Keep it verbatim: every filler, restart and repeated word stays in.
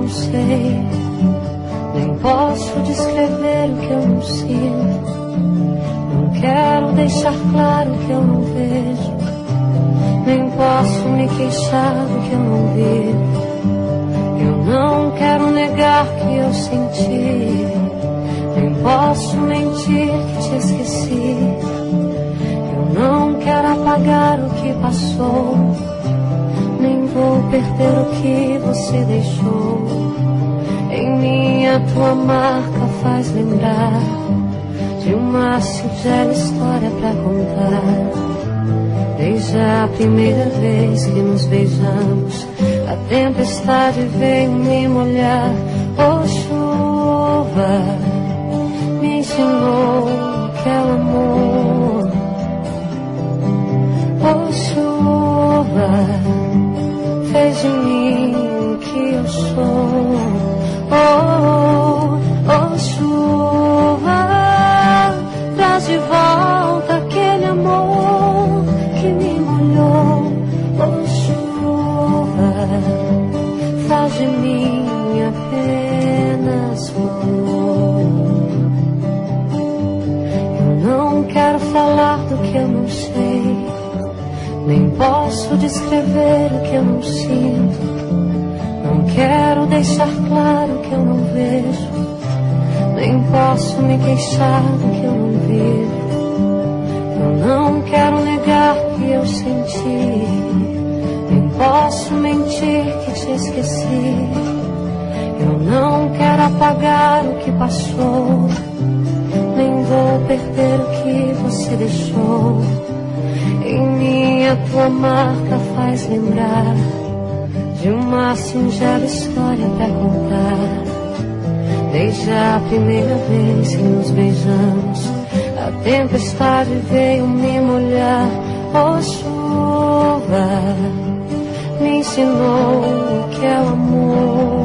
não sei, nem posso descrever o que eu não sinto. Não quero deixar claro que eu não vejo, nem posso me queixar do que eu não vivo. Eu não quero negar que eu senti, nem posso mentir que te esqueci. Eu não quero apagar o que passou, nem vou perder o que você deixou. Em mim a tua marca faz lembrar de uma singela história pra contar. Desde a primeira vez que nos beijamos, a tempestade veio me molhar. Oh, chuva, me ensinou que é o amor. Oh, chuva, fez de mim o que eu sou. Oh, oh, chuva, traz de volta aquele amor que me molhou. Oh, chuva, faz de mim apenas flor. Eu não quero falar do que eu não sei, nem posso descrever o que eu não sinto. Não quero deixar claro que eu não vejo, nem posso me queixar do que eu não vivo. Eu não quero negar que eu senti, nem posso mentir que te esqueci. Eu não quero apagar o que passou, nem vou perder o que você deixou. Em mim a tua marca faz lembrar de uma singela história pra contar. Desde a primeira vez que nos beijamos, a tempestade veio me molhar. Oh, chuva, me ensinou o que é o amor.